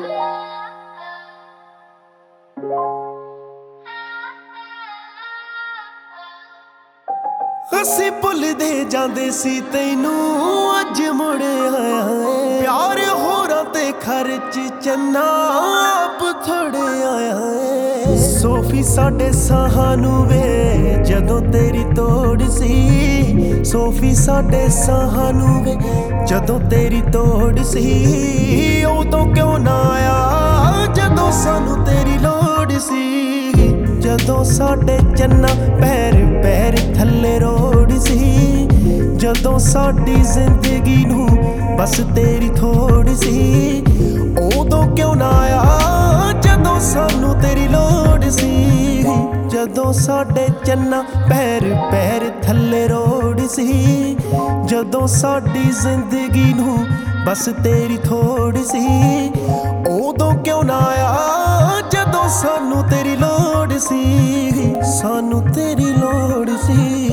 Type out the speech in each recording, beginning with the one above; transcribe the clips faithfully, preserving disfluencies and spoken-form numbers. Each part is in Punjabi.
ਅਸੀਂ ਭੁੱਲਦੇ ਜਾਂਦੇ ਸੀ ਤੈਨੂੰ, ਅੱਜ ਮੁੜ ਆਇਆ ਏ। ਪਿਆਰ ਹੋਰਾਂ ਤੇ ਖਰਚ ਚੰਨਾ ਆਪ ਥੋੜੇ ਆਇਆ ਏ। ਸੋਫੀ ਸਾਡੇ ਸਾਹਾਂ ਨੂੰ ਵੇ ਜਦੋਂ ਤੇਰੀ ਤੋੜ ਸੀ, ਸੋਫੀ ਸਾਡੇ ਸਾਹਾਂ ਨੂੰ ਵੇ ਜਦੋਂ ਤੇਰੀ ਤੋੜ ਸੀ। ਉਦੋਂ ਕਿਉਂ ਨਾ ਆਇਆ ਜਦੋਂ ਸਾਨੂੰ ਤੇਰੀ ਲੋੜ ਸੀ, ਜਦੋਂ ਸਾਡੇ ਚੰਨਾ ਪੈਰ ਪੈਰ ਥੱਲੇ ਰੋੜ ਸੀ, ਜਦੋਂ ਸਾਡੀ ਜ਼ਿੰਦਗੀ ਨੂੰ ਬਸ ਤੇਰੀ ਥੋੜ ਸੀ। ਉਦੋਂ ਕਿਉਂ ਨਾ ਆਇਆ ਜਦੋਂ ਸਾਨੂੰ ਤੇਰੀ ਲੋੜ ਸੀ, ਜਦੋਂ ਸਾਡੇ ਚੰਨਾ ਪੈਰ ਪੈਰ ਥੱਲੇ ਰੋੜ ਸੀ, ਜਦੋਂ ਸਾਡੀ ਜ਼ਿੰਦਗੀ ਨੂੰ ਬਸ ਤੇਰੀ ਥੋੜ ਸੀ। ਉਦੋਂ ਕਿਉਂ ਨਾ ਆਇਆ ਜਦੋਂ ਸਾਨੂੰ ਤੇਰੀ ਲੋੜ ਸੀ, ਸਾਨੂੰ ਤੇਰੀ ਲੋੜ ਸੀ।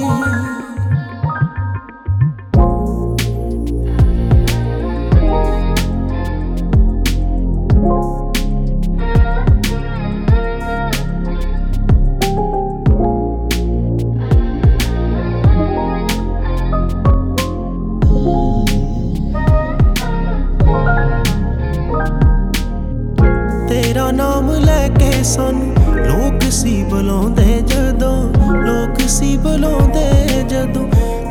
ਤੇਰਾ ਨਾਮ ਲੈ ਕੇ ਸਾਨੂੰ ਲੋਕ ਸੀ ਬੁਲਾਉਂਦੇ ਜਦੋਂ, ਲੋਕ ਸੀ ਬੁਲਾਉਂਦੇ ਜਦੋਂ।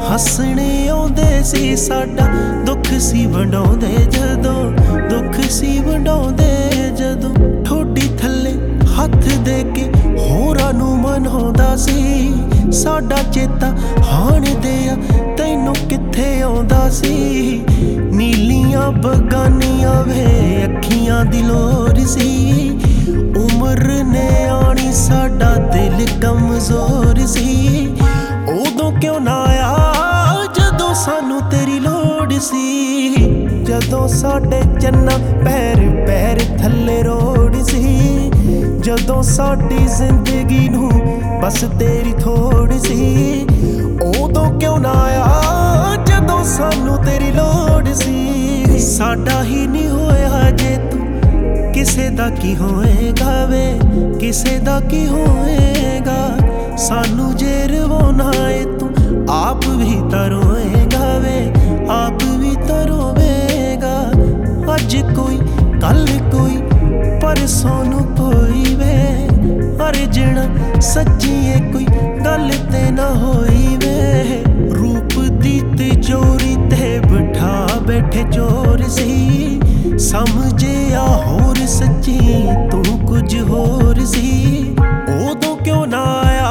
ਹੱਸਣੇ ਆਉਂਦੇ ਸੀ ਸਾਡਾ ਦੁੱਖ ਸੀ ਵੰਡਾਉਂਦੇ ਜਦੋਂ, ਦੁੱਖ ਸੀ ਵੰਡਾਉਂਦੇ ਜਦੋਂ। ਠੋਡੀ ਥੱਲੇ ਹੱਥ ਦੇ ਕੇ ਹੋਰਾਂ ਨੂੰ ਮਨਾਉਂਦਾ ਸੀ, ਸਾਡਾ ਚੇਤਾ ਹਾਣ ਦਿਆ ਤੈਨੂੰ ਕਿੱਥੇ ਆਉਂਦਾ ਸੀ। ਨੀਲੀਆਂ ਬਗਾਨੀਆਂ ਵੇ ਅੱਖੀਆਂ ਦੀ ਲੋਰ ਸੀ, ਉਮਰ ਨੇ ਆਣੀ ਸਾਡਾ ਦਿਲ ਕਮਜ਼ੋਰ ਸੀ। ਉਦੋਂ ਕਿਉਂ ਨਾ ਆਇਆ ਜਦੋਂ ਸਾਨੂੰ ਤੇਰੀ ਲੋੜ ਸੀ, ਜਦੋਂ ਸਾਡੇ ਚੰਨਾ ਪੈਰ ਪੈਰ ਥੱਲੇ ਰੋੜ ਸੀ, ਜਦੋਂ ਸਾਡੀ ਜ਼ਿੰਦਗੀ ਨੂੰ ਬਸ ਤੇਰੀ ਥੋੜ ਸੀ। ਉਦੋਂ ਕਿਉਂ ਨਾ ਆਇਆ ਜਦੋਂ ਸਾਨੂੰ ਤੇਰੀ ਲੋੜ ਸੀ। ਸਾਡਾ ਹੀ ਨਹੀਂ ਹੋਇਆ ਜੇ ਤੂੰ ਕਿਸੇ ਦਾ ਕੀ ਹੋਏਗਾ ਵੇ, ਕਿਸੇ ਦਾ ਕੀ ਹੋਏਗਾ। ਸਾਨੂੰ ਜੇ ਰਵਾਉਣਾ ਏ ਤੂੰ ਆਪ ਵੀ ਤਾਂ ਰੋਏਗਾ ਵੇ, ਆਪ ਵੀ ਤਾਂ ਰੋਵੇਗਾ। ਅੱਜ ਕੋਈ ਕੱਲ ਕੋਈ ਪਰਸੋਂ ਨੂੰ ਕੋਈ ਵੇ, ਅਰੇ ਜਿਹੜਾ ਸੱਚੀ ਏ ਕੋਈ ਗੱਲ ਤੇ ਨਾ ਹੋਈ ਵੇ। ਰੂਪ ਦੀ ਤਿਜੋਰੀ ਤੇ ਬਿਠਾ ਬੈਠੇ ਚੋਰ ਸੀ, ਸਮਝਿਆ ਹੋਰ ਸੱਚੀ ਤੂੰ ਕੁਝ ਹੋਰ ਸੀ। ਉਦੋਂ ਕਿਉਂ ਨਾ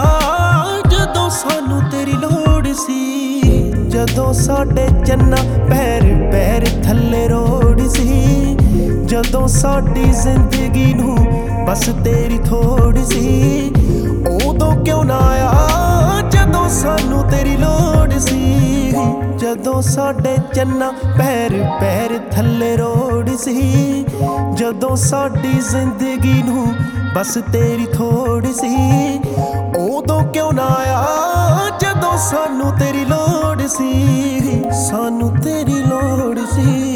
ਆਇਆ ਜਦੋਂ ਸਾਨੂੰ ਤੇਰੀ ਲੋੜ ਸੀ, ਜਦੋਂ ਸਾਡੇ ਚੰਨਾ ਪੈਰ ਪੈਰ ਥੱਲੇ ਰੋੜ ਸੀ, ਜਦੋਂ ਸਾਡੀ ਜ਼ਿੰਦਗੀ ਨੂੰ ਬਸ ਤੇਰੀ ਥੋੜ ਸੀ। ਉਦੋਂ ਕਿਉਂ ਨਾ ਆਇਆ ਜਦੋਂ ਸਾਨੂੰ ਤੇਰੀ ਲੋੜ ਸੀ, ਜਦੋਂ ਸਾਡੇ ਚੰਨਾ ਪੈਰ ਪੈਰ ਥੱਲੇ ਰੋੜ ਸੀ, ਜਦੋਂ ਸਾਡੀ ਜ਼ਿੰਦਗੀ ਨੂੰ ਬਸ ਤੇਰੀ ਥੋੜ ਸੀ। ਉਦੋਂ ਕਿਉਂ ਨਾ ਆਇਆ ਜਦੋਂ ਸਾਨੂੰ ਤੇਰੀ ਲੋੜ ਸੀ, ਸਾਨੂੰ ਤੇਰੀ ਲੋੜ ਸੀ।